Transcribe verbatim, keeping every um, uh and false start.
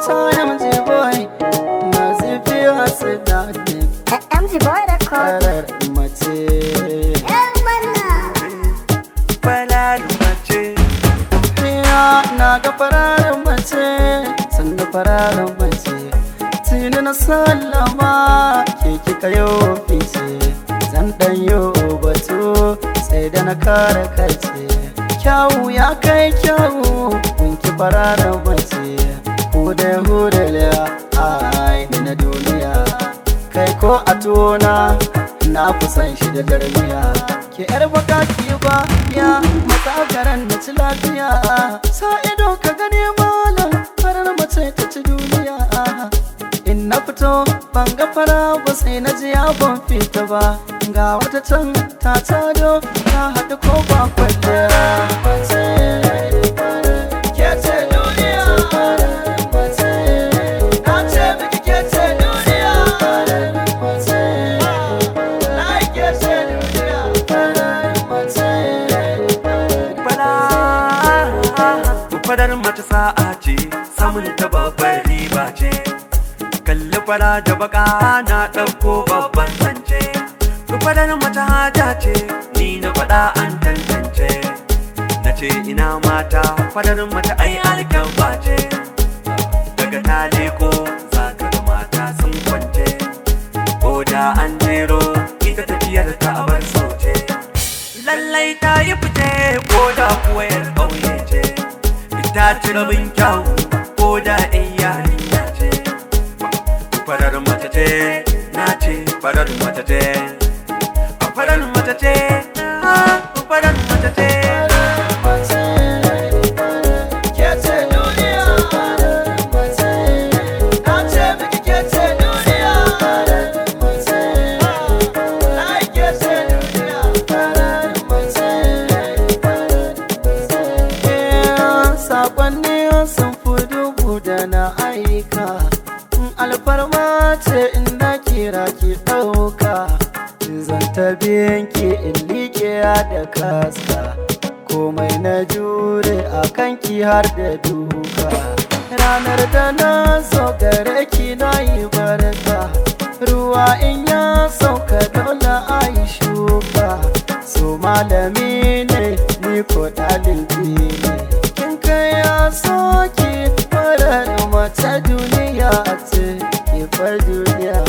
M G boy na zifi hasu da ne M G boy record. farar mace farar mace ya na ga farar mace sanda farar mace tuni na sallama ke kika yo fice zan dan yo batu sai da na kare karce kyawu ya kai kyawu kunki farar mace hude hudele ai na duniya kai ko a tona na kusan shi da darmiya ke yar baka ki ba ya matsakaran na ci lafiya sa ido ka gane malam farar mace ta ci duniya in na fito ban ga fara ba sai na ji ya ban fita ba ga wata can ta tado ta haɗu ko ba kwalle mace ke ce duniya na ce miki ke ce duniya mace like ce duniya mace farar mace sa'a ce samun ta babbar riba ce kalli fara da baka na ɗauko babban zance farar mace haja ce ni na faɗa an tantance na ce ina mata farar mace ai alkyabba ce daga ta leko za ka ga mata sun kwance ko da an jero ita tafiyar ta abar sauce lallai ta yi fice ko da kuwa yar ƙauye ce ta ci rabin kyau ko da ɗan yarinya ce farar mace ce na ce farar mace ce a farar mace ce a farar mace ce sakonni sun fi dubu da na aika alfarma ce inda kira ki ɗauka zan ta biyanki in liƙe da kaska komai na jure a kanki har da duka ranar da na so gare ki na yi barka ruwa in ya sauka dole a yi shuka so malami ne ni ko ɗalibi ne ya soki farar mace duniya ce ke far duniya